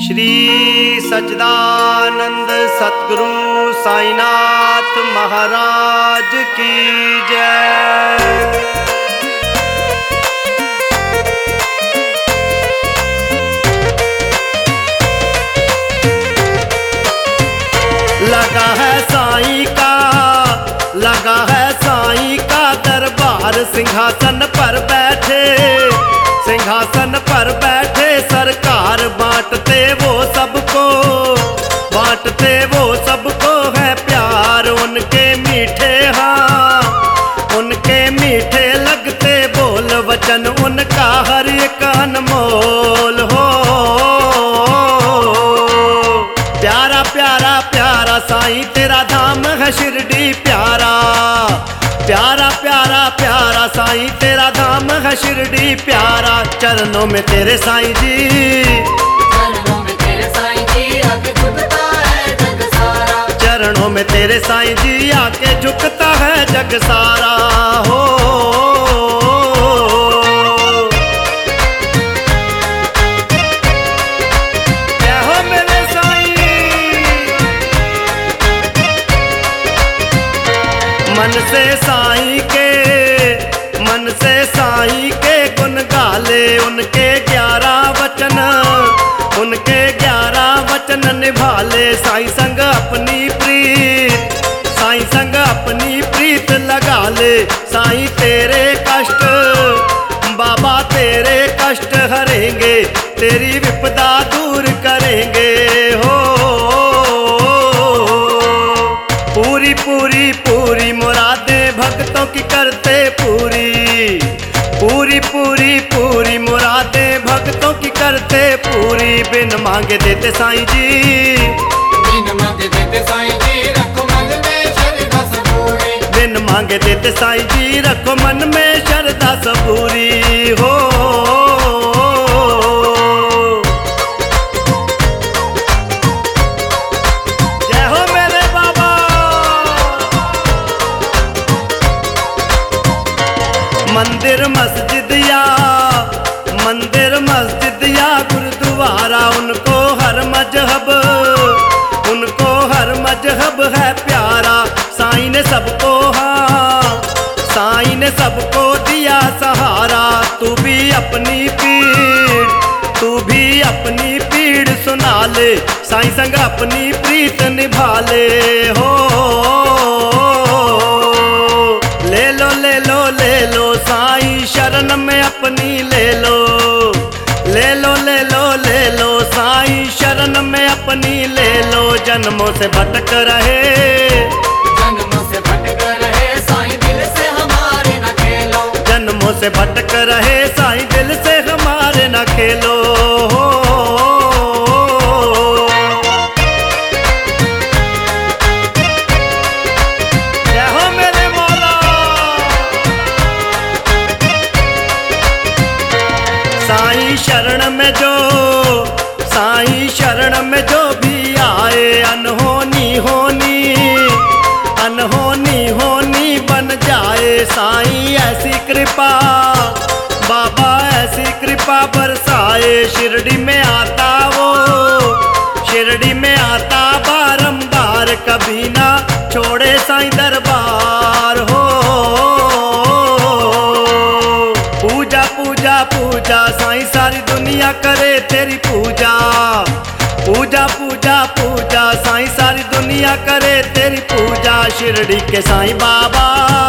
श्री सच्चिदानंद सतगुरु साईनाथ महाराज की जय। लगा है साईं का दरबार, सिंहासन पर बैठे सरकार। बांटते वो सबको है प्यार। उनके मीठे लगते बोल वचन, उनका हर एक अनमोल हो। प्यारा प्यारा प्यारा साईं तेरा धाम है शिरडी प्यारा। प्यारा प्यारा प्यारा साईं तेरा धाम है शिरडी प्यारा। चरणों में तेरे साईं जी, चरणों में तेरे साईं जी आके झुकता है जग सारा। चरणों में तेरे साईं जी आके झुकता है जग सारा हो। जय हो मेरे साईं। मन से साईं के गुण गाले, उनके 11 वचन निभाले। साईं संग अपनी प्रीत लगा ले। साईं तेरे कष्ट बाबा तेरे कष्ट हरेंगे, तेरी विपदा दूर करेंगे हो। पूरी पूरी पूरी मुरादें भक्तों की करते पूरी। पूरी पूरी पूरी मुरादें भक्तों की करते पूरी। बिन मांगे देते साईं जी, बिन मांगे देते साईं जी रखो मन में श्रद्धा सबूरी। बिन मांगे देते साईं जी रखो मन में श्रद्धा सबूरी हो। जय हो मेरे बाबा। मंदिर मस्जिद या गुरुद्वारा, उनको हर मजहब है प्यारा। साईं ने सबको दिया सहारा। तू भी अपनी पीड़ सुना ले, साईं संग अपनी प्रीत निभा ले हो। ले लो साईं शरण में अपनी ले लो साईं शरण में अपनी ले लो। जन्मों से भटक रहे साईं दिल से हमारे न खेलो। जन्मों से भटक रहे साईं दिल से हमारे न खेलो हो। जय हो मेरे मौला। साईं शरण में जो भी आए, अनहोनी बन जाए। साईं ऐसी कृपा बाबा ऐसी कृपा बरसाए। शिरडी में आता बारंबार, कभी ना छोड़े साईं दरबार हो। पूजा साईं सारी दुनिया करे तेरी पूजा। पूजा साईं सारी दुनिया करे तेरी पूजा। शिरडी के साईं बाबा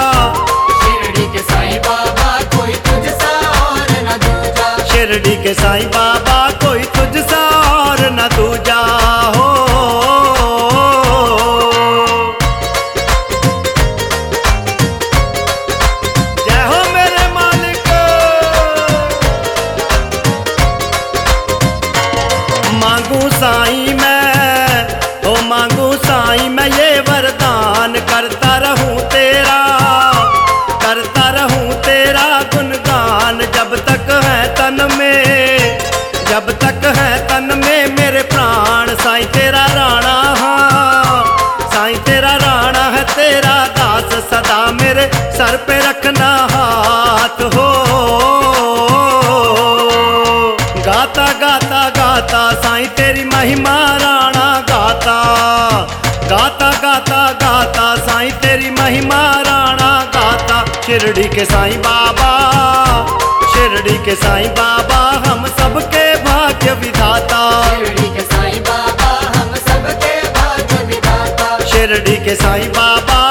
कोई तुझसा और न दूजा। शिरडी के साईं बाबा कोई तुझसा और न दूजा हो। जय हो मेरे मालिक। मांगू साईं मैं ये वरदान, करता रहूं तेरा गुणगान। जब तक है तन में मेरे प्राण। साईं तेरा राणा है तेरा दास। सदा मेरे सर पे रखना हाथ हो। गाता गाता गाता गाता साईं तेरी महिमा राणा गाता, गाता गाता गाता साईं तेरी महिमा राणा गाता। शिरडी के साईं बाबा, शिरडी के साईं बाबा हम सबके भाग्य विधाता। शिरडी के साईं बाबा हम सबके भाग्य विधाता। शिरडी के साईं बाबा